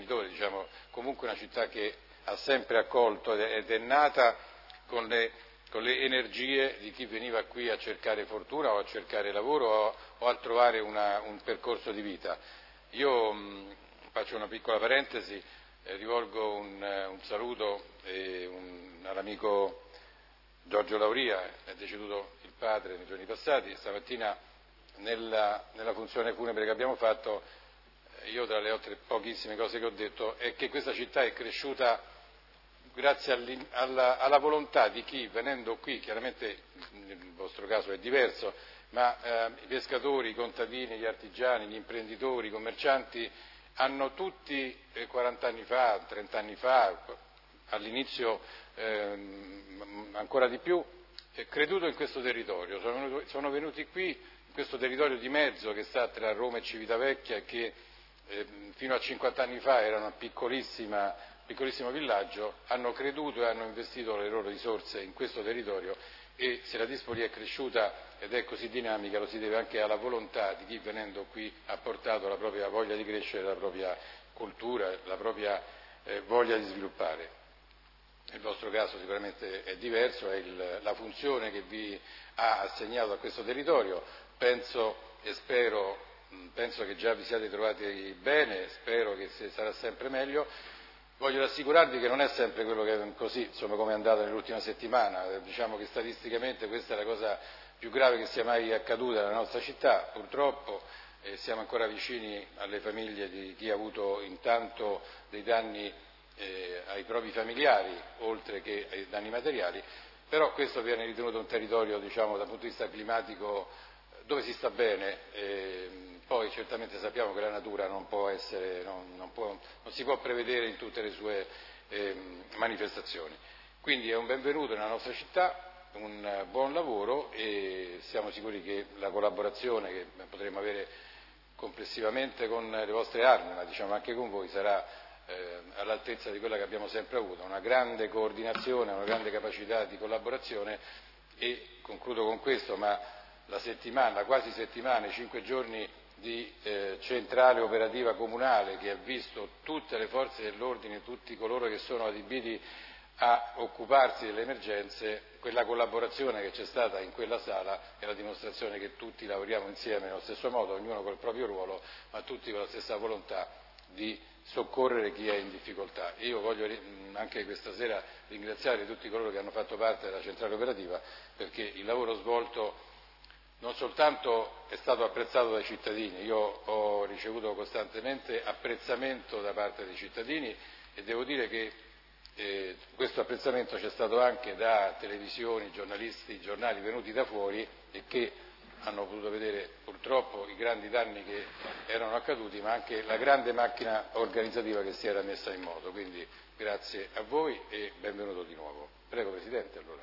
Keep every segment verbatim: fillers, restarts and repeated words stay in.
imprenditore, diciamo, comunque una città che ha sempre accolto ed è nata con le, con le energie di chi veniva qui a cercare fortuna o a cercare lavoro o, o a trovare una, un percorso di vita. Io mh, faccio una piccola parentesi, eh, rivolgo un, un saluto eh, un, all'amico Giorgio Lauria, è deceduto il padre nei giorni passati. Stamattina nella, nella funzione funebre che abbiamo fatto, io tra le altre pochissime cose che ho detto è che questa città è cresciuta grazie alla, alla volontà di chi, venendo qui, chiaramente nel vostro caso è diverso, ma eh, i pescatori, i contadini, gli artigiani, gli imprenditori, i commercianti hanno tutti eh, quaranta anni fa, trenta anni fa, all'inizio ehm, ancora di più, eh, creduto in questo territorio, sono venuti, sono venuti qui in questo territorio di mezzo che sta tra Roma e Civitavecchia, che eh, fino a cinquanta anni fa era un piccolissimo villaggio, hanno creduto e hanno investito le loro risorse in questo territorio, e se la Dispoli è cresciuta ed è così dinamica lo si deve anche alla volontà di chi, venendo qui, ha portato la propria voglia di crescere, la propria cultura, la propria eh, voglia di sviluppare. Nel vostro caso sicuramente è diverso, è il, la funzione che vi ha assegnato a questo territorio. Penso e spero, penso che già vi siate trovati bene, spero che sarà sempre meglio. Voglio rassicurarvi che non è sempre quello che è così, insomma, come è andata nell'ultima settimana. Diciamo che statisticamente questa è la cosa più grave che sia mai accaduta nella nostra città, purtroppo. Eh, siamo ancora vicini alle famiglie di chi ha avuto intanto dei danni eh, ai propri familiari, oltre che ai danni materiali, però questo viene ritenuto un territorio, diciamo, dal punto di vista climatico dove si sta bene. Eh, poi certamente sappiamo che la natura non può essere, non, non, può, non si può prevedere in tutte le sue eh, manifestazioni. Quindi è un benvenuto nella nostra città, un buon lavoro, e siamo sicuri che la collaborazione che potremo avere complessivamente con le vostre armi, ma diciamo anche con voi, sarà eh, all'altezza di quella che abbiamo sempre avuto, una grande coordinazione, una grande capacità di collaborazione. E concludo con questo, ma la settimana, quasi settimana, i cinque giorni di eh, centrale operativa comunale che ha visto tutte le forze dell'ordine, tutti coloro che sono adibiti a occuparsi delle emergenze, quella collaborazione che c'è stata in quella sala è la dimostrazione che tutti lavoriamo insieme nello stesso modo, ognuno col proprio ruolo, ma tutti con la stessa volontà di soccorrere chi è in difficoltà. E io voglio anche questa sera ringraziare tutti coloro che hanno fatto parte della centrale operativa, perché il lavoro svolto non soltanto è stato apprezzato dai cittadini, io ho ricevuto costantemente apprezzamento da parte dei cittadini, e devo dire che eh, questo apprezzamento c'è stato anche da televisioni, giornalisti, giornali venuti da fuori, e che hanno potuto vedere purtroppo i grandi danni che erano accaduti, ma anche la grande macchina organizzativa che si era messa in moto. Quindi grazie a voi e benvenuto di nuovo. Prego Presidente, allora.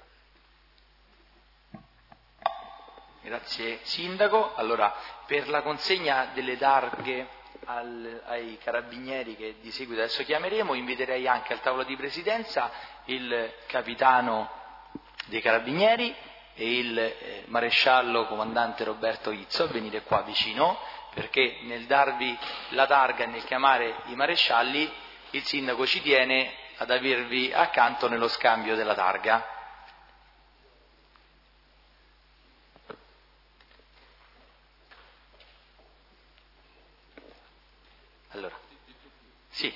Grazie Sindaco. Allora, per la consegna delle targhe al, ai carabinieri che di seguito adesso chiameremo, inviterei anche al tavolo di presidenza il capitano dei carabinieri e il eh, maresciallo comandante Roberto Izzo a venire qua vicino, perché nel darvi la targa e nel chiamare i marescialli il sindaco ci tiene ad avervi accanto nello scambio della targa. Allora, sì,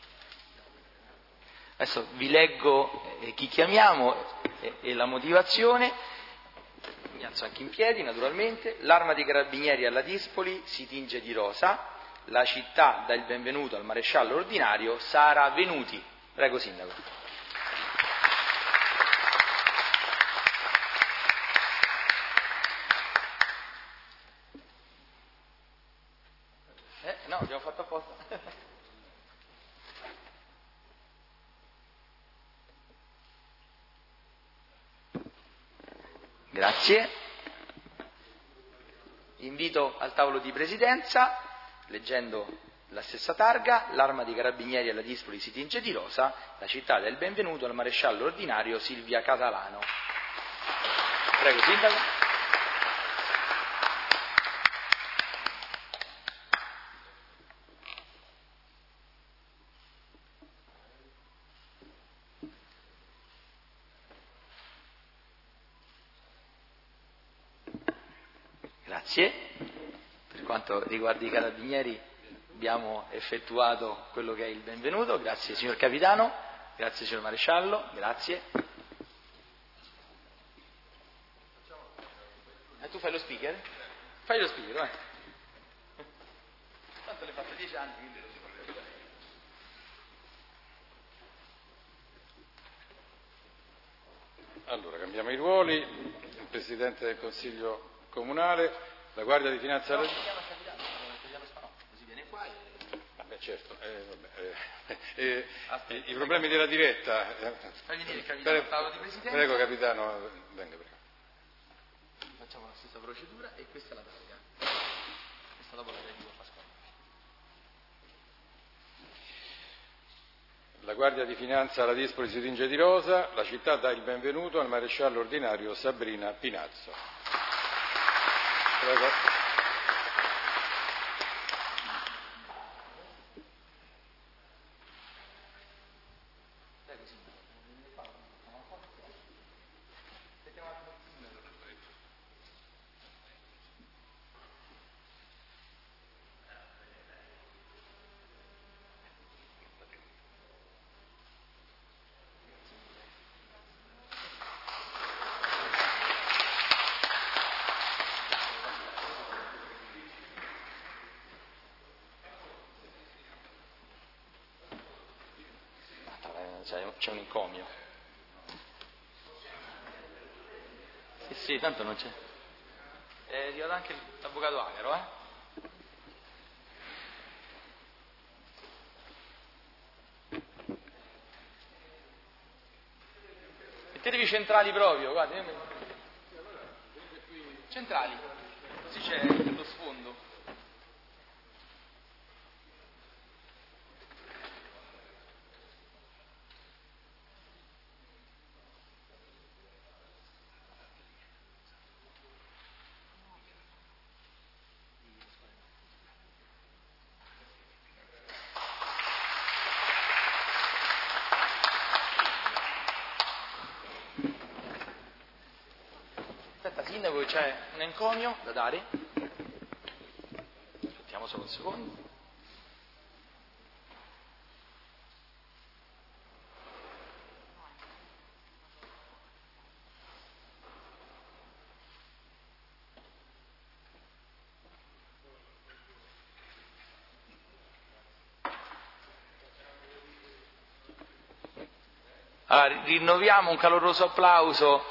adesso vi leggo eh, chi chiamiamo e, e la motivazione. Mi alzo anche in piedi, naturalmente. L'Arma dei Carabinieri alla Dispoli si tinge di rosa, la città dà il benvenuto al maresciallo ordinario Sara Venuti. Prego Sindaco. Eh, no, abbiamo fatto apposta. Grazie. Invito al tavolo di presidenza, leggendo la stessa targa, l'Arma dei Carabinieri alla Dispoli si tinge di rosa, la città dà il benvenuto al maresciallo ordinario Silvia Catalano. Prego Sindaco. Grazie. Per quanto riguarda i carabinieri abbiamo effettuato quello che è il benvenuto. Grazie signor Capitano, grazie signor Maresciallo, grazie. E tu fai lo speaker? Fai lo speaker, vai. Tanto l'hai fatto dieci anni, quindi lo si può fare. Allora, cambiamo i ruoli. Il Presidente del Consiglio Comunale, la Guardia di Finanza... No, chiama il Capitano, Capitano Spanò, così viene qua e... Vabbè, certo, eh, vabbè, eh, eh, i, i problemi della diretta... Eh, Fai venire il Capitano al tavolo di Presidenza. Prego, Capitano, venga, prego. Facciamo la stessa procedura e questa è la targa. Questa dopo la dedico a Pasquale. La Guardia di Finanza alla Dispoli si tinge di rosa, la città dà il benvenuto al Maresciallo Ordinario Sabrina Pinazzo. Prego. C'è un encomio. Sì, sì, tanto non c'è. È arrivato anche l'avvocato Agaro, eh? Mettetevi centrali proprio, guarda. Io... Centrali, così c'è lo sfondo. Sindaco, c'è un encomio da dare. Aspettiamo solo un secondo. Allora, rinnoviamo un caloroso applauso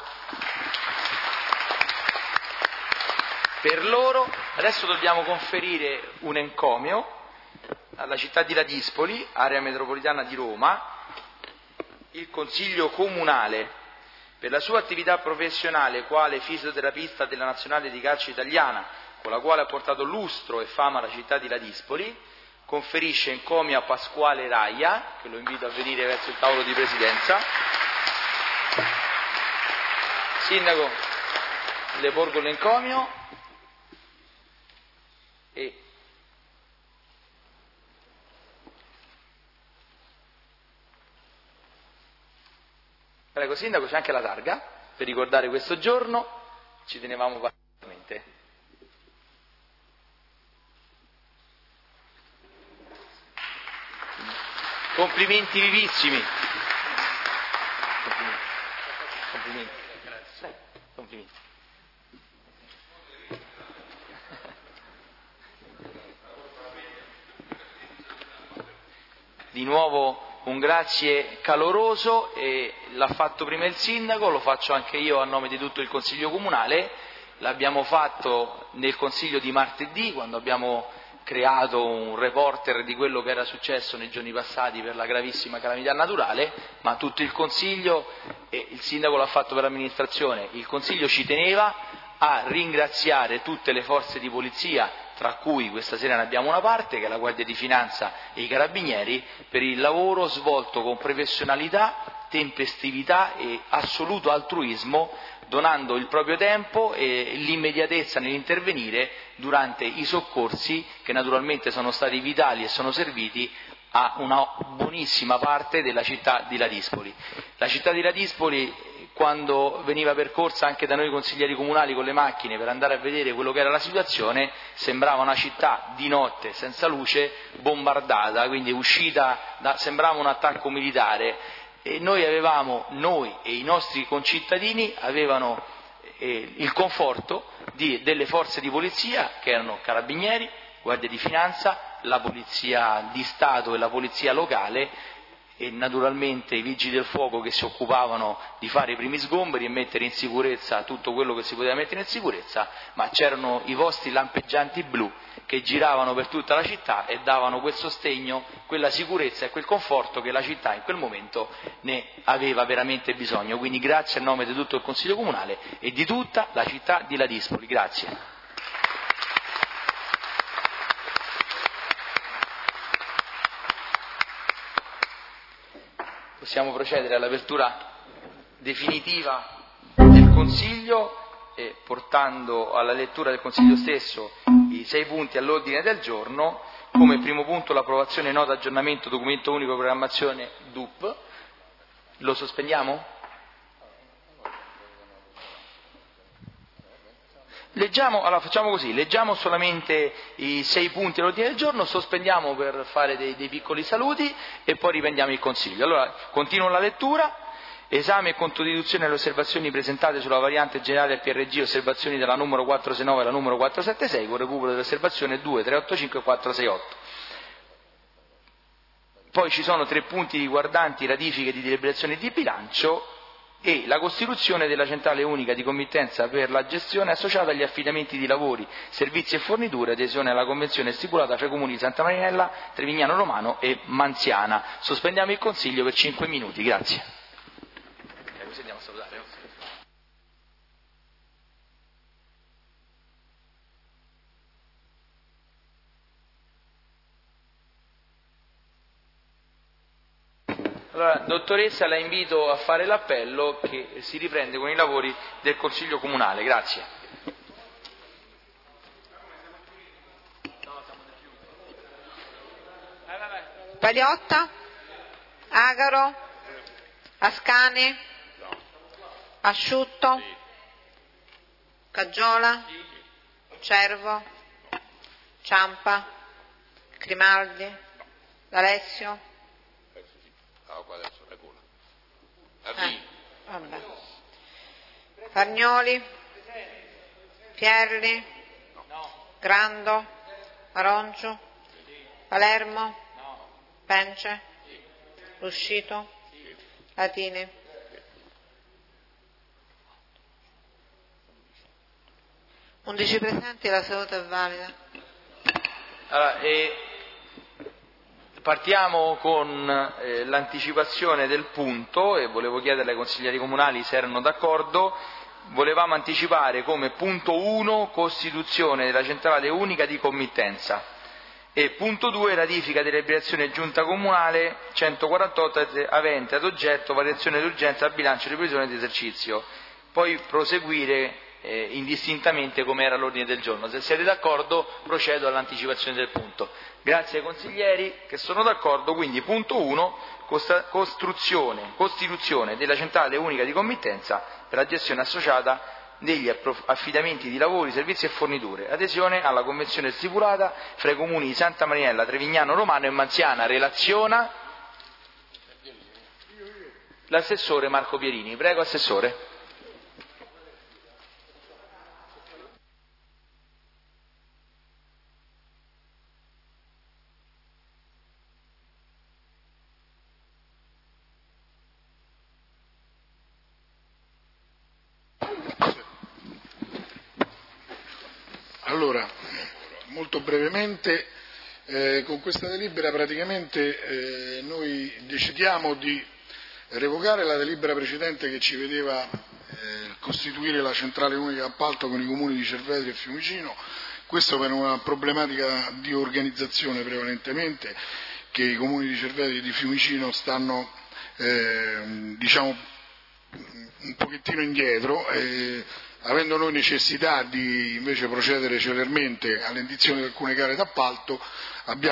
per loro. Adesso dobbiamo conferire un encomio alla città di Ladispoli, area metropolitana di Roma. Il Consiglio Comunale, per la sua attività professionale quale fisioterapista della Nazionale di Calcio Italiana, con la quale ha portato lustro e fama alla città di Ladispoli, conferisce encomio a Pasquale Raia, che lo invito a venire verso il tavolo di presidenza. Sindaco, le porgo l'encomio e prego Sindaco, c'è anche la targa per ricordare questo giorno, ci tenevamo particolarmente. Complimenti vivissimi. Complimenti. Complimenti. Grazie. Complimenti. Di nuovo un grazie caloroso, e l'ha fatto prima il Sindaco, lo faccio anche io a nome di tutto il Consiglio Comunale. L'abbiamo fatto nel Consiglio di martedì, quando abbiamo creato un reporter di quello che era successo nei giorni passati per la gravissima calamità naturale, ma tutto il Consiglio, e il Sindaco l'ha fatto per l'amministrazione, il Consiglio ci teneva a ringraziare tutte le forze di polizia, tra cui questa sera ne abbiamo una parte, che è la Guardia di Finanza e i Carabinieri, per il lavoro svolto con professionalità, tempestività e assoluto altruismo, donando il proprio tempo e l'immediatezza nell'intervenire durante i soccorsi, che naturalmente sono stati vitali e sono serviti a una buonissima parte della città di Ladispoli. La città di Ladispoli, quando veniva percorsa anche da noi consiglieri comunali con le macchine per andare a vedere quello che era la situazione, sembrava una città di notte senza luce, bombardata, quindi uscita da, sembrava un attacco militare, e noi avevamo, noi e i nostri concittadini avevano eh, il conforto di, delle forze di polizia che erano carabinieri, guardia di finanza, la polizia di Stato e la polizia locale, e naturalmente i vigili del fuoco che si occupavano di fare i primi sgomberi e mettere in sicurezza tutto quello che si poteva mettere in sicurezza, ma c'erano i vostri lampeggianti blu che giravano per tutta la città e davano quel sostegno, quella sicurezza e quel conforto che la città in quel momento ne aveva veramente bisogno. Quindi grazie a nome di tutto il Consiglio Comunale e di tutta la città di Ladispoli. Grazie. Possiamo procedere all'apertura definitiva del Consiglio, eh, portando alla lettura del Consiglio stesso i sei punti all'ordine del giorno. Come primo punto l'approvazione nota aggiornamento documento unico programmazione D U P. Lo sospendiamo? Leggiamo, allora facciamo così, leggiamo solamente i sei punti all'ordine del giorno, sospendiamo per fare dei, dei piccoli saluti e poi riprendiamo il Consiglio. Allora, continuo la lettura, esame e controdeduzione delle osservazioni presentate sulla variante generale del P R G, osservazioni della numero quattrocentosessantanove e la numero quattrocentosettantasei, con recupero dell'osservazione due, tre otto cinque e quattro sei otto. Poi ci sono tre punti riguardanti ratifiche di deliberazioni di bilancio e la costituzione della centrale unica di committenza per la gestione associata agli affidamenti di lavori, servizi e forniture, adesione alla convenzione stipulata fra i comuni di Santa Marinella, Trevignano Romano e Manziana. Sospendiamo il Consiglio per cinque minuti, grazie. Eh, così andiamo a salutare. Allora, dottoressa, la invito a fare l'appello che si riprende con i lavori del Consiglio Comunale. Grazie. Paliotta, Agaro, Ascani, Asciutto, Caggiola, Cervo, Ciampa, Grimaldi, D'Alessio. Eh, vabbè. Fargnoli, Pierli, Grando, Aroncio, Palermo, Pence, Ruscito, Latini. undici presenti, la seduta è valida. Allora, eh, partiamo con eh, l'anticipazione del punto e volevo chiedere ai consiglieri comunali se erano d'accordo. Volevamo anticipare come punto uno costituzione della centrale unica di committenza e punto due ratifica della deliberazione giunta comunale centoquarantotto avente ad oggetto variazione d'urgenza al bilancio di previsione di esercizio, poi proseguire eh, indistintamente come era l'ordine del giorno. Se siete d'accordo procedo all'anticipazione del punto. Grazie ai consiglieri che sono d'accordo, quindi punto uno, costruzione, costituzione della centrale unica di committenza per la gestione associata degli affidamenti di lavori, servizi e forniture, adesione alla convenzione stipulata fra i comuni di Santa Marinella, Trevignano Romano e Manziana. Relaziona l'assessore Marco Pierini. Prego, assessore. Allora, molto brevemente, eh, con questa delibera praticamente eh, noi decidiamo di revocare la delibera precedente che ci vedeva eh, costituire la centrale unica d'appalto con i comuni di Cervetri e Fiumicino, questo per una problematica di organizzazione prevalentemente, che i comuni di Cervetri e di Fiumicino stanno eh, diciamo un pochettino indietro, eh, avendo noi necessità di invece procedere celermente all'indizione di alcune gare d'appalto, abbiamo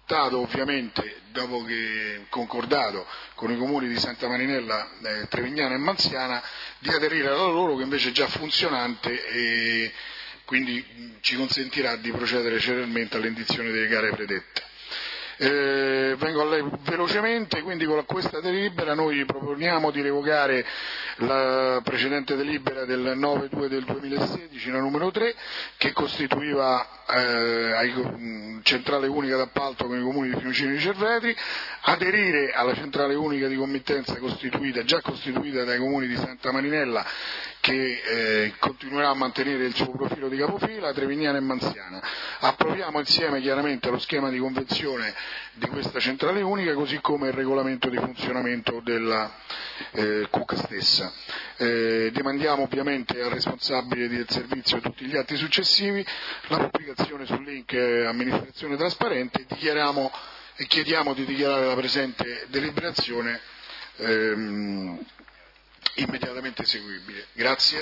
accettato ovviamente, dopo che concordato con i comuni di Santa Marinella, eh, Trevignano e Manziana, di aderire alla loro, che invece è già funzionante e quindi ci consentirà di procedere celermente all'indizione delle gare predette. Eh, vengo a lei velocemente, quindi con questa delibera noi proponiamo di revocare la precedente delibera del nove due del duemilasedici, la numero tre, che costituiva eh, ai, centrale unica d'appalto con i comuni di Fiumicino e di Cervetri, aderire alla centrale unica di committenza costituita, già costituita dai comuni di Santa Marinella, che eh, continuerà a mantenere il suo profilo di capofila, Trevignano e Manziana. Approviamo insieme chiaramente lo schema di convenzione di questa centrale unica, così come il regolamento di funzionamento della eh, C U C stessa. Eh, demandiamo ovviamente al responsabile del servizio tutti gli atti successivi, la pubblicazione sul link amministrazione trasparente, dichiariamo e chiediamo di dichiarare la presente deliberazione ehm, immediatamente eseguibile. Grazie.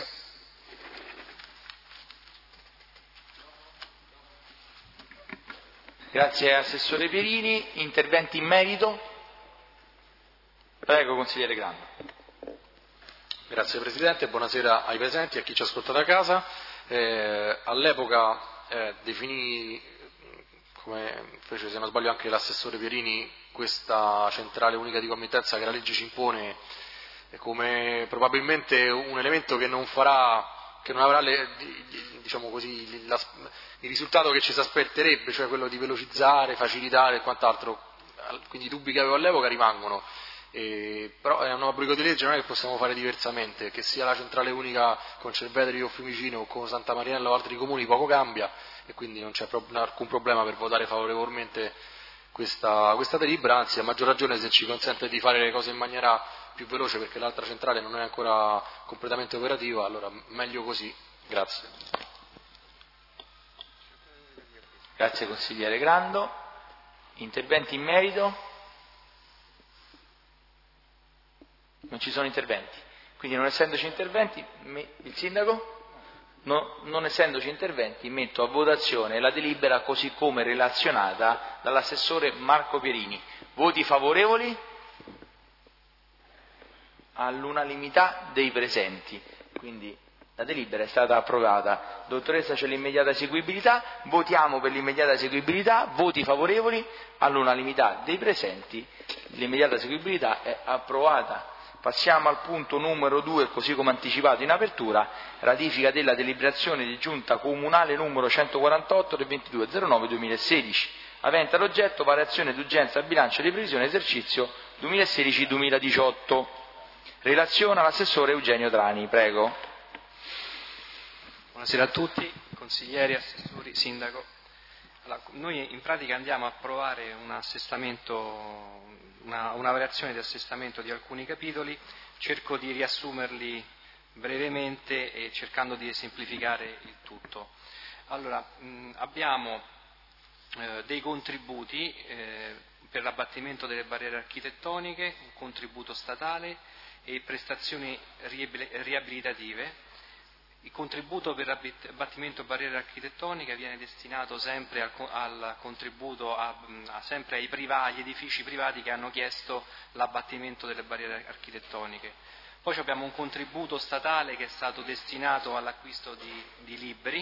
Grazie Assessore Pierini. Interventi in merito? Prego, Consigliere Grando. Grazie Presidente, buonasera ai presenti e a chi ci ascolta da casa. Eh, all'epoca eh, definì, come fece se non sbaglio anche l'assessore Pierini, questa centrale unica di committenza che la legge ci impone come probabilmente un elemento che non farà, che non avrà le, diciamo così, la, il risultato che ci si aspetterebbe, cioè quello di velocizzare, facilitare e quant'altro. Quindi i dubbi che avevo all'epoca rimangono. Eh, però è un obbligo di legge, non è che possiamo fare diversamente, che sia la centrale unica con Cervetri o Fiumicino o con Santa Marinella o altri comuni poco cambia e quindi non c'è pro- alcun problema per votare favorevolmente questa, questa delibera, anzi a maggior ragione se ci consente di fare le cose in maniera più veloce perché l'altra centrale non è ancora completamente operativa, allora meglio così. Grazie. Grazie Consigliere Grando. Interventi in merito? Non ci sono interventi. Quindi non essendoci interventi, me, il Sindaco? No, non essendoci interventi, metto a votazione la delibera così come relazionata dall'assessore Marco Pierini. Voti favorevoli? All'unanimità dei presenti. Quindi la delibera è stata approvata. Dottoressa, c'è l'immediata eseguibilità. Votiamo per l'immediata eseguibilità. Voti favorevoli? All'unanimità dei presenti. L'immediata eseguibilità è approvata. Passiamo al punto numero due, così come anticipato in apertura, ratifica della deliberazione di giunta comunale numero centoquarantotto del ventidue zero nove duemilasedici, avente ad oggetto variazione d'urgenza al bilancio di previsione esercizio duemilasedici duemiladiciotto. Relaziona l'assessore Eugenio Trani, prego. Buonasera a tutti, consiglieri, assessori, sindaco. Allora, noi in pratica andiamo a approvare un assestamento, una, una variazione di assestamento di alcuni capitoli, cerco di riassumerli brevemente e cercando di semplificare il tutto. Allora, mh, abbiamo eh, dei contributi eh, per l'abbattimento delle barriere architettoniche, un contributo statale e prestazioni riabilitative. Il contributo per l'abbattimento barriere architettoniche viene destinato sempre al, al contributo a, a, sempre ai, privati, agli edifici privati che hanno chiesto l'abbattimento delle barriere architettoniche. Poi abbiamo un contributo statale che è stato destinato all'acquisto di, di libri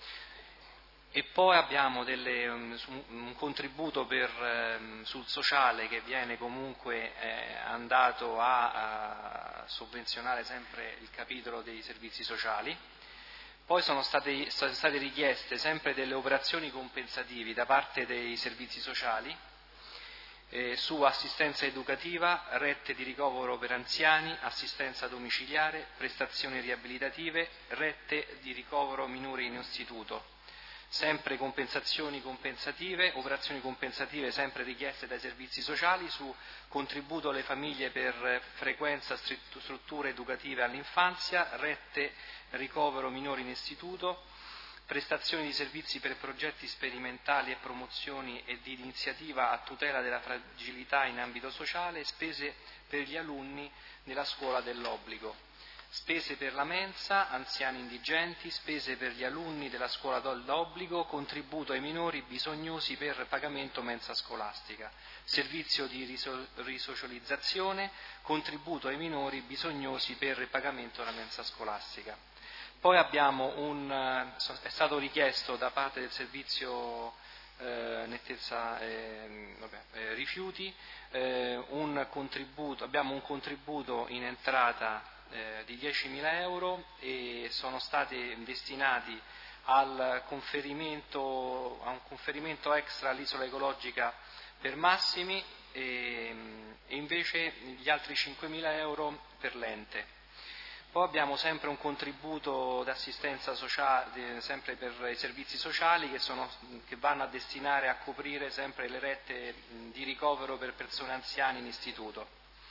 e poi abbiamo delle, un, un contributo per, um, sul sociale che viene comunque eh, andato a, a sovvenzionare sempre il capitolo dei servizi sociali. Poi sono state, sono state richieste sempre delle operazioni compensativi da parte dei servizi sociali eh, su assistenza educativa, rette di ricovero per anziani, assistenza domiciliare, prestazioni riabilitative, rette di ricovero minori in istituto. Sempre compensazioni compensative, operazioni compensative sempre richieste dai servizi sociali su contributo alle famiglie per frequenza strutture educative all'infanzia, rette ricovero minori in istituto, prestazioni di servizi per progetti sperimentali e promozioni e di iniziativa a tutela della fragilità in ambito sociale, spese per gli alunni nella scuola dell'obbligo. spese per la mensa, anziani indigenti, spese per gli alunni della scuola d'obbligo, contributo ai minori bisognosi per pagamento mensa scolastica, servizio di riso- risocializzazione, contributo ai minori bisognosi per il pagamento della mensa scolastica. Poi abbiamo un, è stato richiesto da parte del servizio eh, nettezza eh, vabbè, eh, rifiuti eh, un contributo, abbiamo un contributo in entrata eh, di diecimila euro e sono stati destinati al conferimento, a un conferimento extra all'isola ecologica per Massimi e, e invece gli altri cinquemila euro per l'ente. Poi abbiamo sempre un contributo d'assistenza sociale, sempre per i servizi sociali che, sono, che vanno a destinare a coprire sempre le rette di ricovero per persone anziane in istituto.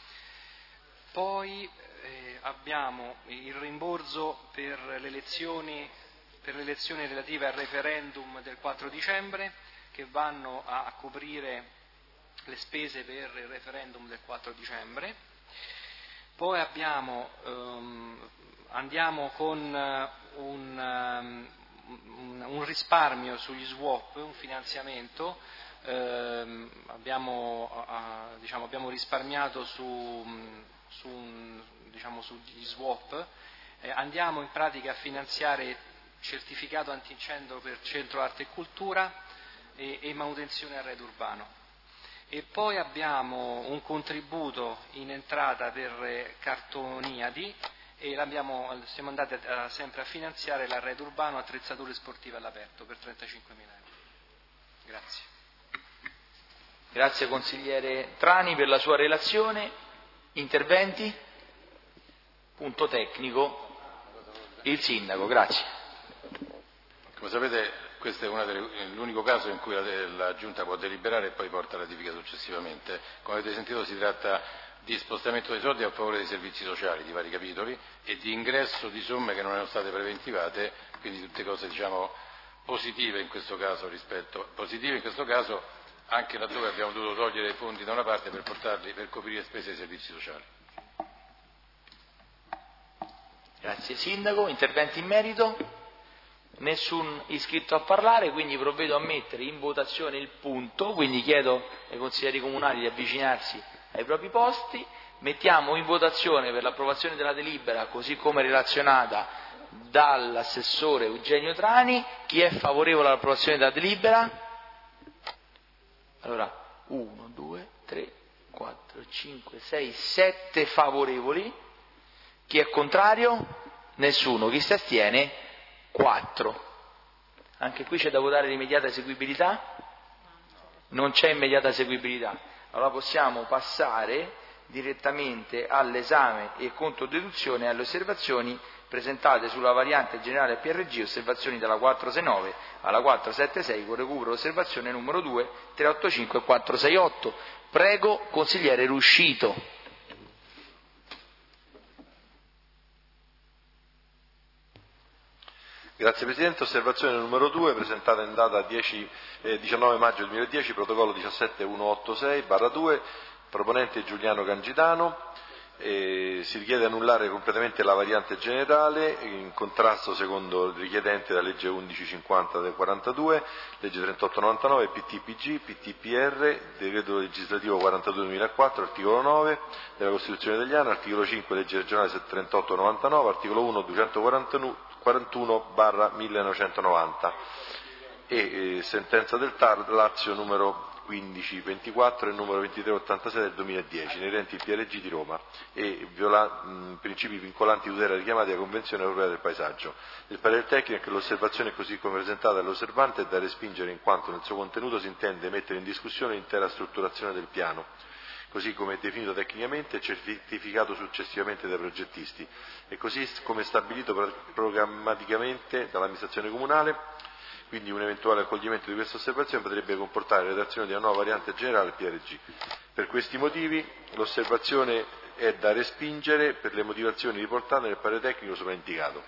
Poi eh, abbiamo il rimborso per le elezioni, per le elezioni relative al referendum del quattro dicembre che vanno a, a coprire le spese per il referendum del quattro dicembre. Poi abbiamo, um, andiamo con uh, un, um, un risparmio sugli swap, un finanziamento, uh, abbiamo, uh, diciamo, abbiamo risparmiato su, su un, diciamo, sugli swap, eh, andiamo in pratica a finanziare certificato antincendio per centro arte e cultura e, e manutenzione arredo urbano. E poi abbiamo un contributo in entrata per Cartoniadi e l'abbiamo, siamo andati a, a, sempre a finanziare l'arredo urbano attrezzature sportive all'aperto per trentacinquemila euro. Grazie. Grazie consigliere Trani per la sua relazione. Interventi? Punto tecnico. Il sindaco, grazie. Come sapete, questo è una delle, l'unico caso in cui la, la Giunta può deliberare e poi porta la ratifica successivamente. Come avete sentito si tratta di spostamento dei soldi a favore dei servizi sociali di vari capitoli e di ingresso di somme che non erano state preventivate, quindi tutte cose diciamo positive in questo caso rispetto positive in questo caso anche laddove abbiamo dovuto togliere fondi da una parte per portarli per coprire spese dei servizi sociali. Grazie sindaco, interventi in merito? Nessun iscritto a parlare, quindi provvedo a mettere in votazione il punto, quindi chiedo ai consiglieri comunali di avvicinarsi ai propri posti. Mettiamo in votazione per l'approvazione della delibera così come relazionata dall'assessore Eugenio Trani. Chi è favorevole all'approvazione della delibera? Allora, uno, due, tre, quattro, cinque, sei, sette favorevoli. Chi è contrario? Nessuno. Chi si astiene? quattro. Anche qui c'è da votare l'immediata eseguibilità? Non c'è immediata eseguibilità. Allora possiamo passare direttamente all'esame e conto deduzione e alle osservazioni presentate sulla variante generale P R G, osservazioni dalla quattrocentosessantanove alla quattrocentosettantasei con recupero osservazione numero due, trecentoottantacinque e quattrocentosessantotto. Prego, consigliere Ruscito. Grazie Presidente, osservazione numero due presentata in data dieci, eh, diciannove maggio duemiladieci, protocollo diciassette centoottantasei barra due, proponente Giuliano Gangitano, eh, si richiede annullare completamente la variante generale in contrasto secondo il richiedente la legge undici cinquanta del quarantadue, legge trentotto novantanove, P T P G, P T P R, decreto legislativo quarantadue duemilaquattro, articolo nove della Costituzione italiana, articolo cinque, legge regionale trentotto novantanove, articolo uno duecentoquarantuno barra millenovecentonovanta e eh, sentenza del T A R Lazio numero quindici ventiquattro e numero ventitré ottantasei del duemiladieci inerenti il P R G di Roma e viola, mh, principi vincolanti di tutela richiamati alla Convenzione Europea del Paesaggio. Il parere tecnico è che l'osservazione così come presentata dall'osservante è da respingere in quanto nel suo contenuto si intende mettere in discussione l'intera strutturazione del piano, così come definito tecnicamente e certificato successivamente dai progettisti e così come stabilito programmaticamente dall'amministrazione comunale. Quindi un eventuale accoglimento di questa osservazione potrebbe comportare la redazione di una nuova variante generale P R G. Per questi motivi l'osservazione è da respingere per le motivazioni riportate nel parere tecnico sopra indicato.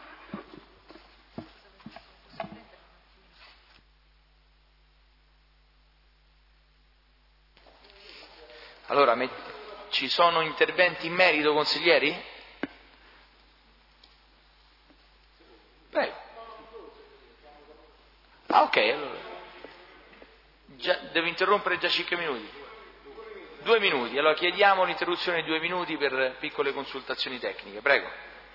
Allora, ci sono interventi in merito, consiglieri? interrompere già cinque minuti? Due minuti, allora chiediamo l'interruzione di due minuti per piccole consultazioni tecniche, prego.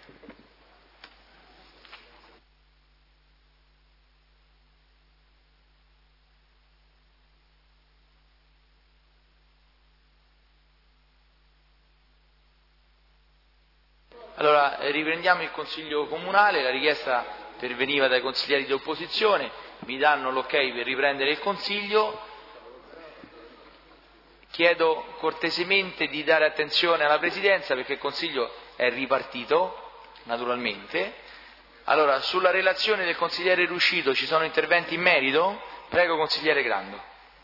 Allora, riprendiamo il Consiglio Comunale, la richiesta perveniva dai consiglieri di opposizione, mi danno l'ok per riprendere il Consiglio, chiedo cortesemente di dare attenzione alla Presidenza perché il Consiglio è ripartito, naturalmente. Allora, sulla relazione del consigliere Ruscito ci sono interventi in merito? Prego, consigliere Grando.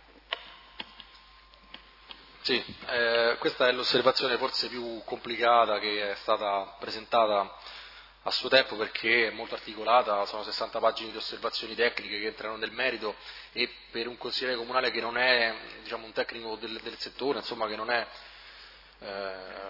Sì, eh, questa è l'osservazione forse più complicata che è stata presentata a suo tempo perché è molto articolata, sono sessanta pagine di osservazioni tecniche che entrano nel merito e per un consigliere comunale che non è diciamo, un tecnico del, del settore, insomma che non è eh,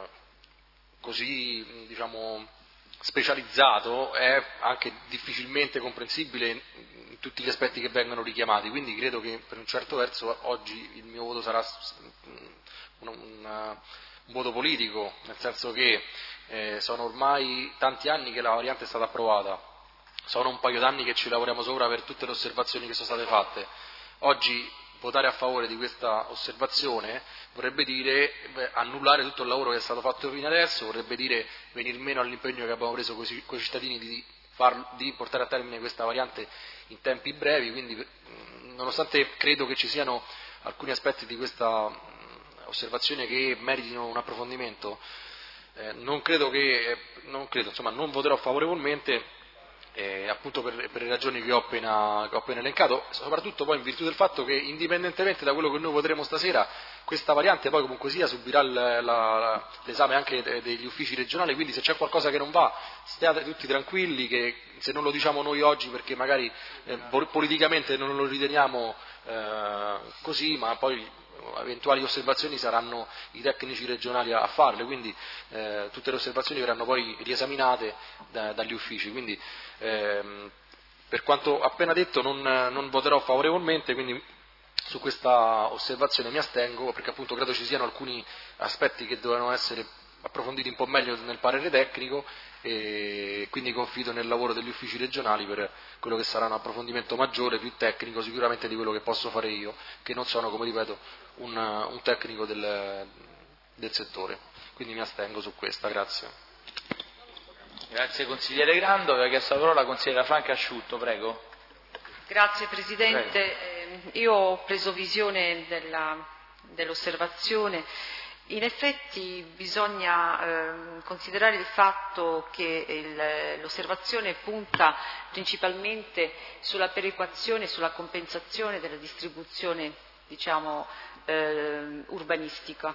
così diciamo, specializzato, è anche difficilmente comprensibile in tutti gli aspetti che vengono richiamati, quindi credo che per un certo verso oggi il mio voto sarà un, un, un voto politico, nel senso che eh, sono ormai tanti anni che la variante è stata approvata, sono un paio d'anni che ci lavoriamo sopra per tutte le osservazioni che sono state fatte. Oggi votare a favore di questa osservazione vorrebbe dire beh, annullare tutto il lavoro che è stato fatto fino adesso, vorrebbe dire venir meno all'impegno che abbiamo preso con i cittadini di, far, di portare a termine questa variante in tempi brevi, quindi nonostante credo che ci siano alcuni aspetti di questa osservazione che meritino un approfondimento, eh, non credo che, non credo, insomma non voterò favorevolmente Eh, appunto per, per le ragioni che ho, appena, che ho appena elencato, soprattutto poi in virtù del fatto che indipendentemente da quello che noi voteremo stasera, questa variante poi comunque sia subirà il, la, l'esame anche degli uffici regionali, quindi se c'è qualcosa che non va state tutti tranquilli che se non lo diciamo noi oggi perché magari eh, politicamente non lo riteniamo eh, così, ma poi eventuali osservazioni saranno i tecnici regionali a farle, quindi eh, tutte le osservazioni verranno poi riesaminate da, dagli uffici, quindi ehm, per quanto appena detto non, non voterò favorevolmente, quindi su questa osservazione mi astengo perché appunto credo ci siano alcuni aspetti che dovranno essere approfonditi un po' meglio nel parere tecnico e quindi confido nel lavoro degli uffici regionali per quello che sarà un approfondimento maggiore, più tecnico sicuramente di quello che posso fare io, che non sono, come ripeto, un, un tecnico del, del settore. Quindi mi astengo su questa, grazie. Grazie consigliere Grando, aveva chiesto la parola la consigliera Franca Asciutto, prego. Grazie Presidente, eh, io ho preso visione della, dell'osservazione. In effetti bisogna eh, considerare il fatto che il, l'osservazione punta principalmente sulla perequazione, sulla compensazione della distribuzione diciamo, eh, urbanistica.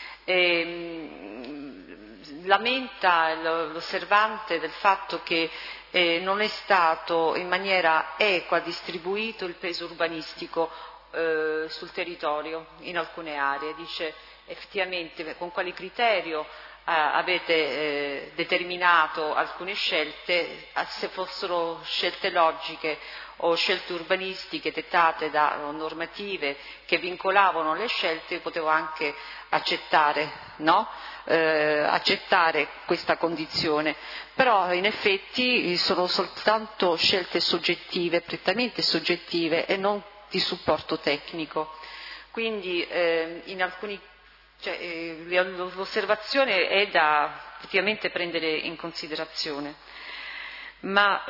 E, lamenta l'osservante del fatto che eh, non è stato in maniera equa distribuito il peso urbanistico eh, sul territorio in alcune aree. Dice effettivamente con quale criterio eh, avete eh, determinato alcune scelte, se fossero scelte logiche o scelte urbanistiche dettate da normative che vincolavano le scelte, io potevo anche accettare, no? eh, accettare questa condizione, però in effetti sono soltanto scelte soggettive, prettamente soggettive e non di supporto tecnico. Quindi eh, in alcuni Cioè, eh, l'osservazione è da effettivamente prendere in considerazione, ma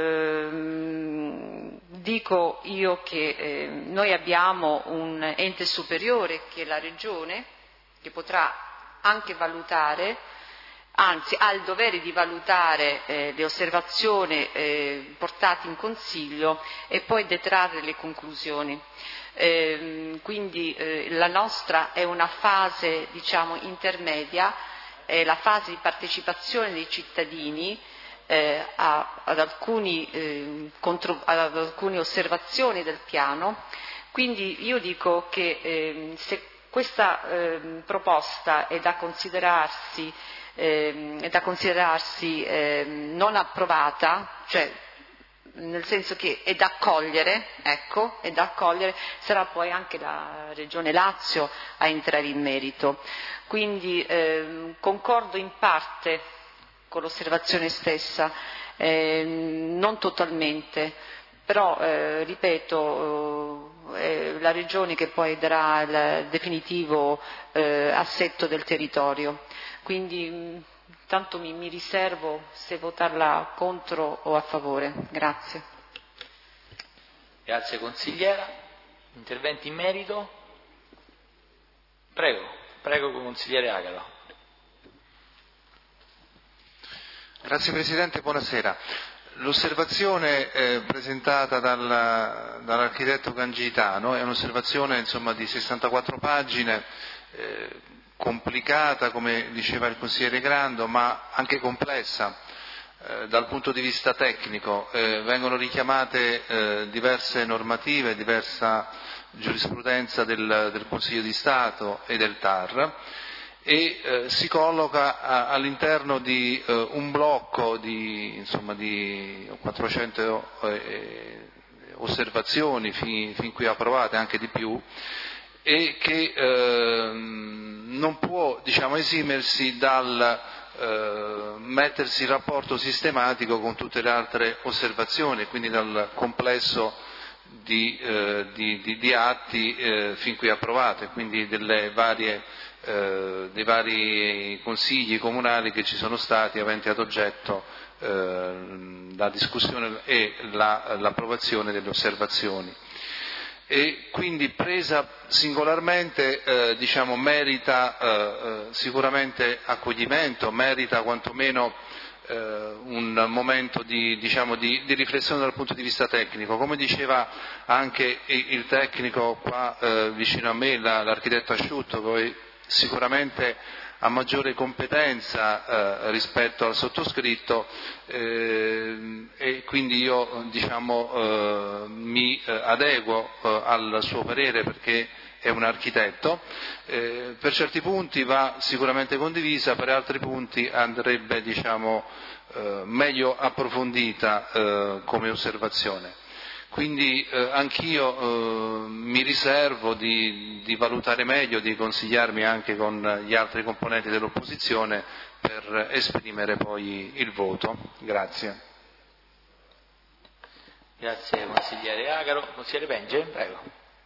ehm, dico io che eh, noi abbiamo un ente superiore che è la Regione, che potrà anche valutare, anzi ha il dovere di valutare eh, le osservazioni eh, portate in Consiglio e poi detrarre le conclusioni. Eh, quindi eh, la nostra è una fase diciamo intermedia, è la fase di partecipazione dei cittadini eh, a, ad, alcuni, eh, contro, ad alcune osservazioni del piano, quindi io dico che eh, se questa eh, proposta è da considerarsi, eh, è da considerarsi eh, non approvata, cioè nel senso che è da accogliere, ecco, è da accogliere, sarà poi anche la Regione Lazio a entrare in merito. Quindi eh, concordo in parte con l'osservazione stessa, eh, non totalmente, però eh, ripeto, eh, è la Regione che poi darà il definitivo eh, assetto del territorio. Quindi tanto mi, mi riservo se votarla contro o a favore. Grazie. Grazie consigliera. Interventi in merito? Prego, prego consigliere Agaro. Grazie Presidente, buonasera. L'osservazione eh, presentata dal, dall'architetto Gangitano è un'osservazione insomma, di sessantaquattro pagine, eh, complicata come diceva il consigliere Grando, ma anche complessa eh, dal punto di vista tecnico. Eh, vengono richiamate eh, diverse normative, diversa giurisprudenza del, del Consiglio di Stato e del T A R e eh, si colloca a, all'interno di eh, un blocco di, insomma, di quattrocento eh, osservazioni fin, fin qui approvate, anche di più, e che eh, non può diciamo, esimersi dal eh, mettersi in rapporto sistematico con tutte le altre osservazioni, quindi dal complesso di, eh, di, di, di atti eh, fin qui approvate, quindi delle varie, eh, dei vari consigli comunali che ci sono stati aventi ad oggetto eh, la discussione e la, l'approvazione delle osservazioni. E quindi presa singolarmente eh, diciamo, merita eh, sicuramente accoglimento, merita quantomeno eh, un momento di, diciamo, di, di riflessione dal punto di vista tecnico. Come diceva anche il tecnico qua eh, vicino a me, la, l'architetto Asciutto, poi sicuramente ha maggiore competenza eh, rispetto al sottoscritto eh, e quindi io diciamo, eh, mi eh, adeguo eh, al suo parere perché è un architetto. Eh, per certi punti va sicuramente condivisa, per altri punti andrebbe diciamo, eh, meglio approfondita eh, come osservazione. Quindi eh, anch'io eh, mi riservo di, di valutare meglio, di consigliarmi anche con gli altri componenti dell'opposizione per esprimere poi il voto. Grazie. Grazie consigliere Agaro. Consigliere Penge, prego.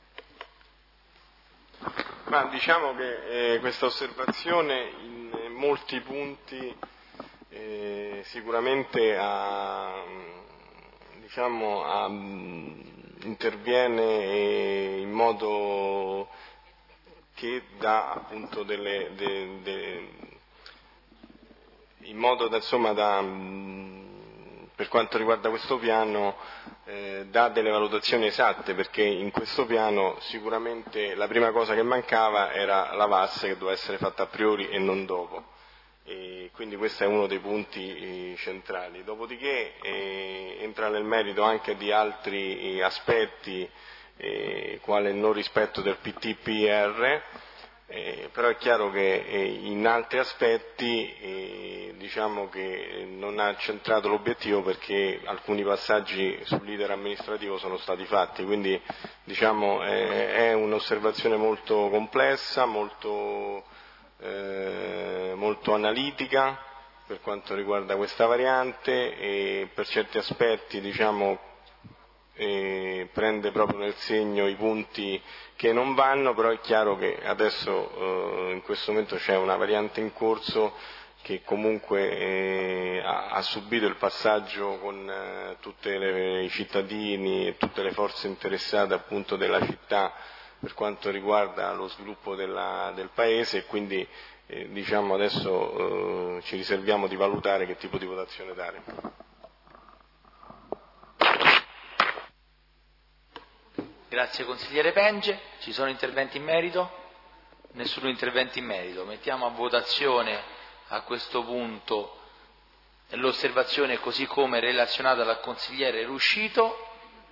Ma diciamo che eh, questa osservazione in molti punti eh, sicuramente ha... Diciamo, a, interviene in modo che dà appunto delle, de, de, in modo da, insomma, da, per quanto riguarda questo piano eh, dà delle valutazioni esatte, perché in questo piano sicuramente la prima cosa che mancava era la V A S che doveva essere fatta a priori e non dopo. E quindi questo è uno dei punti centrali. Dopodiché eh, entra nel merito anche di altri aspetti, eh, quale il non rispetto del P T P R, eh, però è chiaro che eh, in altri aspetti eh, diciamo che non ha centrato l'obiettivo perché alcuni passaggi sull'iter amministrativo sono stati fatti, quindi diciamo eh, è un'osservazione molto complessa, molto Eh, molto analitica per quanto riguarda questa variante e per certi aspetti diciamo, eh, prende proprio nel segno i punti che non vanno, però è chiaro che adesso eh, in questo momento c'è una variante in corso che comunque eh, ha, ha subito il passaggio con eh, tutti i cittadini e tutte le forze interessate appunto della città per quanto riguarda lo sviluppo della, del Paese e quindi eh, diciamo adesso eh, ci riserviamo di valutare che tipo di votazione dare. Grazie consigliere Penge. Ci sono interventi in merito? Nessuno intervento in merito. Mettiamo a votazione a questo punto l'osservazione così come relazionata dal consigliere Ruscito.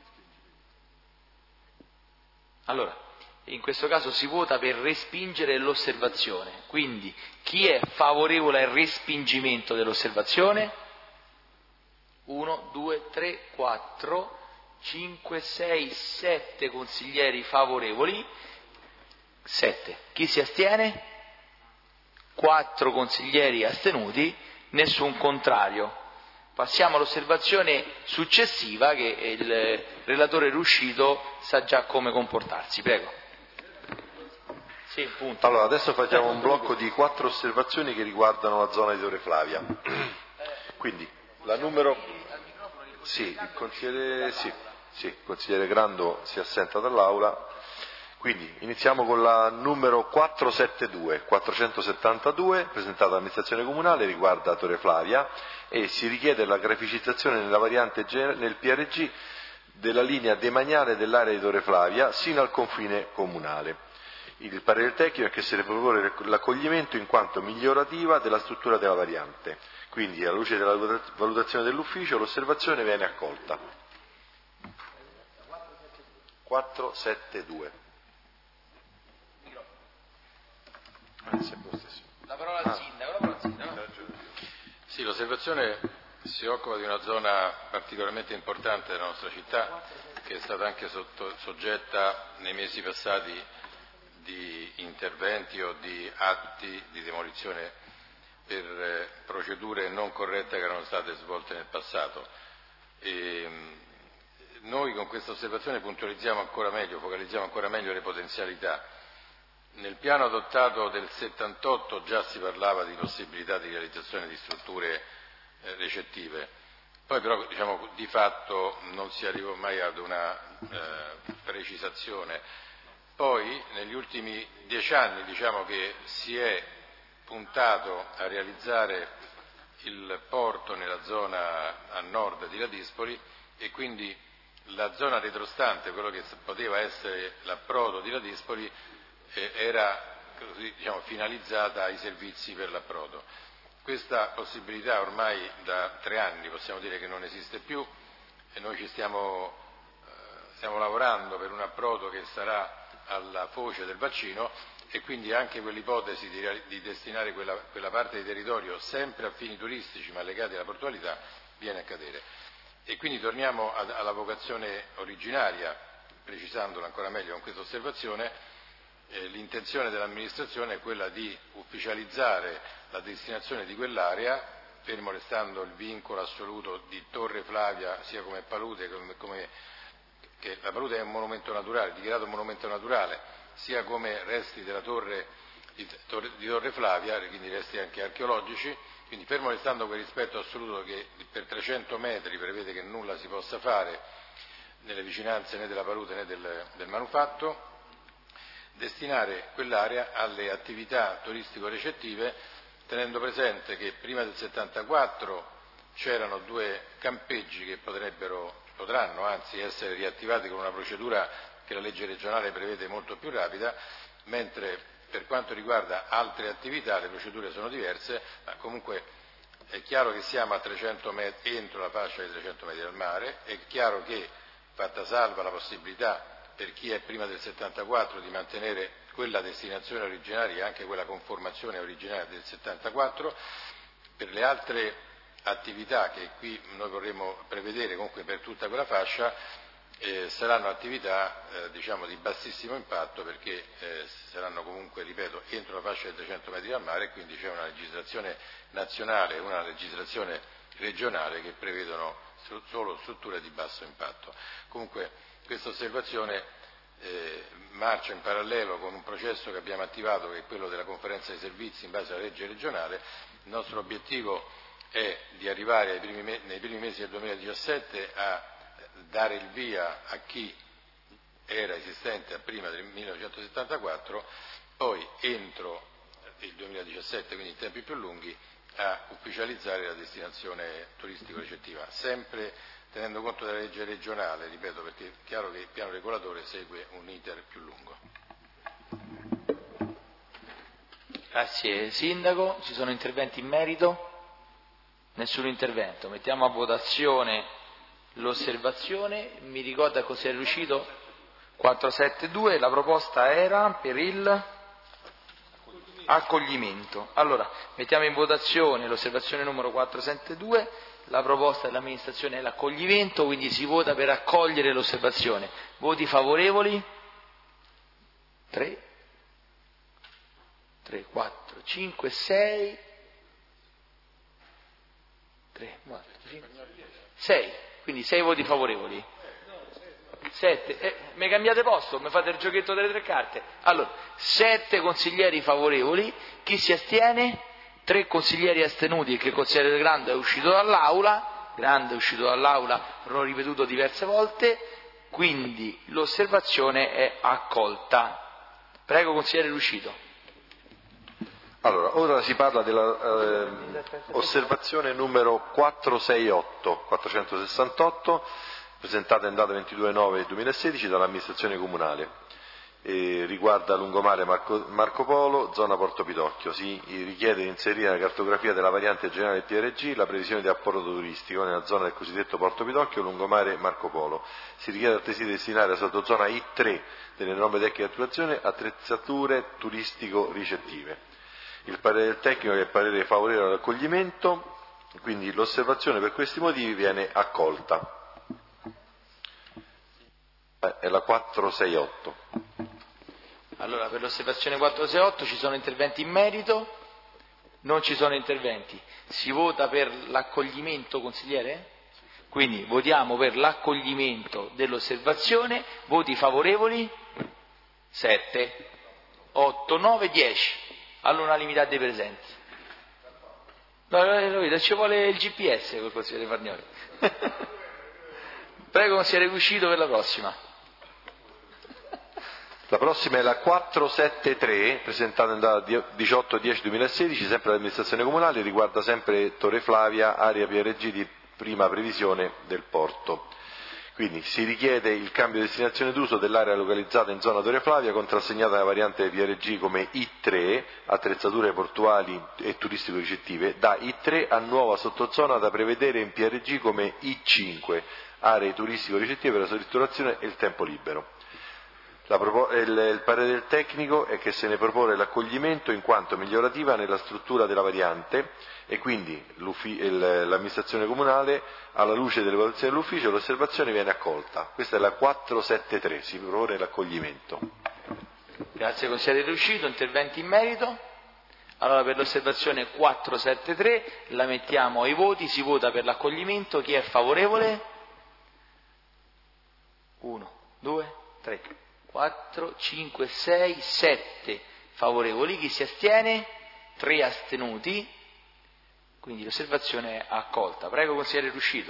Allora, in questo caso si vota per respingere l'osservazione, quindi chi è favorevole al respingimento dell'osservazione? uno, due, tre, quattro, cinque, sei, sette consiglieri favorevoli, sette. Chi si astiene? quattro consiglieri astenuti, nessun contrario. Passiamo all'osservazione successiva che il relatore Ruscito sa già come comportarsi. Prego. Sì, punto. Allora, adesso facciamo un blocco di quattro osservazioni che riguardano la zona di Torre Flavia. Quindi, la numero... Sì, il consigliere, sì, sì, il consigliere Grando si assenta dall'Aula. Quindi, iniziamo con la numero quattrocentosettantadue, quattrocentosettantadue, presentata all'amministrazione comunale, riguarda Torre Flavia e si richiede la graficizzazione nella variante nel P R G della linea demaniale dell'area di Torre Flavia sino al confine comunale. Il parere tecnico è che si deve proporre l'accoglimento in quanto migliorativa della struttura della variante. Quindi, alla luce della valutazione dell'ufficio, l'osservazione viene accolta. quattrocentosettantadue. La parola al sindaco, la parola al sindaco. Sì, l'osservazione si occupa di una zona particolarmente importante della nostra città, che è stata anche sotto, soggetta nei mesi passati di interventi o di atti di demolizione per eh, procedure non corrette che erano state svolte nel passato. E, noi con questa osservazione puntualizziamo ancora meglio, focalizziamo ancora meglio le potenzialità. Nel piano adottato del settantotto già si parlava di possibilità di realizzazione di strutture eh, recettive, poi però diciamo, di fatto non si arrivò mai ad una eh, precisazione. Poi negli ultimi dieci anni diciamo che si è puntato a realizzare il porto nella zona a nord di Ladispoli e quindi la zona retrostante, quello che poteva essere l'approdo di Ladispoli, eh, era così, diciamo, finalizzata ai servizi per l'approdo. Questa possibilità ormai da tre anni possiamo dire che non esiste più e noi ci stiamo, eh, stiamo lavorando per un approdo che sarà alla foce del bacino e quindi anche quell'ipotesi di, di destinare quella, quella parte di territorio sempre a fini turistici ma legati alla portualità viene a cadere. E quindi torniamo ad, alla vocazione originaria, precisandola ancora meglio con questa osservazione, eh, l'intenzione dell'amministrazione è quella di ufficializzare la destinazione di quell'area, fermo restando il vincolo assoluto di Torre Flavia sia come palude come, come che la palude è un monumento naturale, dichiarato un monumento naturale, sia come resti della torre di, torre di Torre Flavia, quindi resti anche archeologici, quindi fermo restando quel rispetto assoluto che per trecento metri prevede che nulla si possa fare nelle vicinanze né della palude né del, del manufatto, destinare quell'area alle attività turistico-recettive, tenendo presente che prima del settantaquattro c'erano due campeggi che potrebbero potranno anzi essere riattivati con una procedura che la legge regionale prevede molto più rapida, mentre per quanto riguarda altre attività le procedure sono diverse, ma comunque è chiaro che siamo a trecento metri, entro la fascia di trecento metri dal mare, è chiaro che, fatta salva la possibilità per chi è prima del settantaquattro di mantenere quella destinazione originaria e anche quella conformazione originaria del settantaquattro, per le altre attività che qui noi vorremmo prevedere comunque per tutta quella fascia eh, saranno attività eh, diciamo di bassissimo impatto perché eh, saranno comunque, ripeto, entro la fascia di trecento metri dal mare e quindi c'è una legislazione nazionale e una legislazione regionale che prevedono stru- solo strutture di basso impatto. Comunque questa osservazione eh, marcia in parallelo con un processo che abbiamo attivato che è quello della conferenza dei servizi in base alla legge regionale. Il nostro obiettivo è di arrivare ai primi me- nei primi mesi del duemiladiciassette a dare il via a chi era esistente a prima del millenovecentosettantaquattro, poi entro il duemiladiciassette, quindi in tempi più lunghi, a ufficializzare la destinazione turistico-recettiva, sempre tenendo conto della legge regionale, ripeto, perché è chiaro che il piano regolatore segue un iter più lungo. Grazie Sindaco, ci sono interventi in merito? Nessun intervento, mettiamo a votazione l'osservazione, mi ricorda cos'è riuscito? quattrocentosettantadue, la proposta era per il accoglimento. Allora, mettiamo in votazione l'osservazione numero quattrocentosettantadue, la proposta dell'amministrazione è l'accoglimento, quindi si vota per accogliere l'osservazione. Voti favorevoli? tre, tre, quattro, cinque, sei, tre, quattro, cinque, sei, quindi sei voti favorevoli. sette, eh, mi cambiate posto, mi fate il giochetto delle tre carte. Allora, sette consiglieri favorevoli, chi si astiene? tre consiglieri astenuti, perché il consigliere Grande è uscito dall'aula, Grande è uscito dall'aula, l'ho ripetuto diverse volte, quindi l'osservazione è accolta. Prego, consigliere Ruscito. Allora, ora si parla dell'osservazione eh, numero quattrocentosessantotto, quattrocentosessantotto, presentata in data ventidue nove duemilasedici dall'amministrazione comunale. E riguarda lungomare Marco, Marco Polo, zona Porto Pidocchio. Si richiede di inserire nella cartografia della variante generale P R G la previsione di apporto turistico nella zona del cosiddetto Porto Pidocchio, lungomare Marco Polo. Si richiede altresì di destinare la sottozona I tre delle norme tecniche di attuazione attrezzature turistico-ricettive. Il parere del tecnico è il parere favorevole all'accoglimento, quindi l'osservazione per questi motivi viene accolta. È la quattrocentosessantotto. Allora, per l'osservazione quattrocentosessantotto ci sono interventi in merito? Non ci sono interventi. Si vota per l'accoglimento, consigliere? Quindi votiamo per l'accoglimento dell'osservazione. Voti favorevoli? sette, otto, nove, dieci. All'unanimità dei presenti. No, lo vedo, ci vuole il G P S col consigliere Fargnoli. Prego, consigliere Cuscito, per la prossima. La prossima è la quattrocentosettantatré, presentata in data diciotto dieci duemilasedici, sempre dall'amministrazione comunale, riguarda sempre Torre Flavia, area P R G di prima previsione del porto. Quindi si richiede il cambio di destinazione d'uso dell'area localizzata in zona Torre Flavia, contrassegnata nella variante P R G come I tre, attrezzature portuali e turistico-ricettive, da I tre a nuova sottozona da prevedere in P R G come I cinque, aree turistico-ricettive per la ristorazione e il tempo libero. La, il, il parere del tecnico è che se ne propone l'accoglimento in quanto migliorativa nella struttura della variante e quindi il, l'amministrazione comunale, alla luce delle valutazioni dell'ufficio, l'osservazione viene accolta. Questa è la quattrocentosettantatré, si propone l'accoglimento. Grazie consigliere Riuscito, interventi in merito? Allora, per l'osservazione quattrocentosettantatré la mettiamo ai voti, si vota per l'accoglimento, chi è favorevole? uno, due, tre. quattro, cinque, sei, sette favorevoli, chi si astiene? tre astenuti, quindi l'osservazione è accolta. Prego consigliere Ruscito.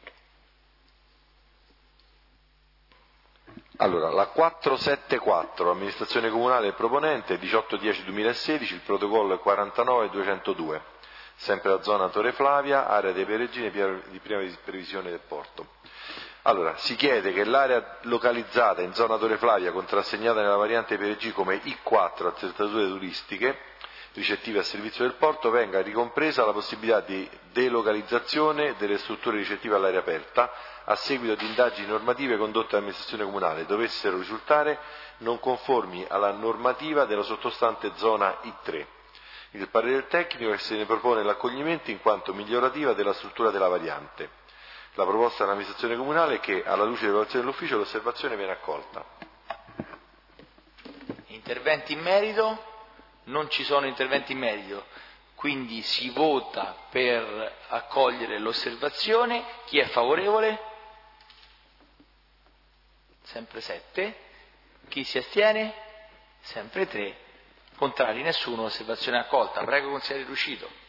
Allora, la quattrocentosettantaquattro, amministrazione comunale proponente, diciotto dieci duemilasedici, il protocollo è quarantanove duecentodue, sempre la zona Torre Flavia, area dei peregrini di prima previsione del porto. Allora, si chiede che l'area localizzata in zona Torre Flavia, contrassegnata nella variante P R G come I quattro, attrezzature turistiche, ricettive a servizio del porto, venga ricompresa la possibilità di delocalizzazione delle strutture ricettive all'aria aperta, a seguito di indagini normative condotte dall'amministrazione comunale, dovessero risultare non conformi alla normativa della sottostante zona I tre. Il parere del tecnico è che se ne propone l'accoglimento in quanto migliorativa della struttura della variante. La proposta dell'amministrazione comunale è che, alla luce delle valutazioni dell'ufficio, l'osservazione viene accolta. Interventi in merito? Non ci sono interventi in merito, quindi si vota per accogliere l'osservazione. Chi è favorevole? Sempre sette. Chi si astiene? Sempre tre. Contrari nessuno, l'osservazione è accolta. Prego consigliere Ruscito.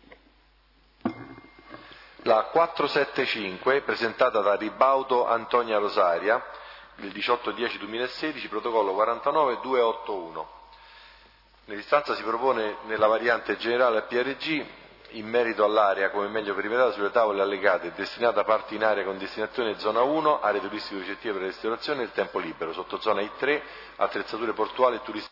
La quattrocentosettantacinque, presentata da Ribaudo Antonia Rosaria, il diciotto dieci duemilasedici, protocollo quarantanove duecentottantuno. Nell'istanza si propone nella variante generale P R G, in merito all'area come meglio perimetrata sulle tavole allegate, destinata a parti in area con destinazione zona uno, aree turistico ricettive per la ristorazione e il tempo libero, sottozona I tre, attrezzature portuali e turistiche